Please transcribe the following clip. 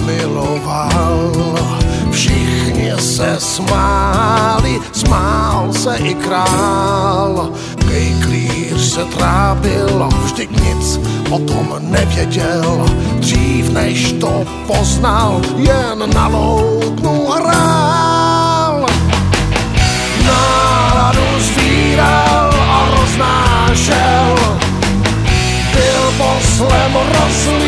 miloval. Všichni se smáli, smál se i král. Kejklíř se trápil, vždyť nic o tom nevěděl. Dřív než to poznal, jen na loutnu hrál. Náladu svíral a roznášel, byl poslem rozlý.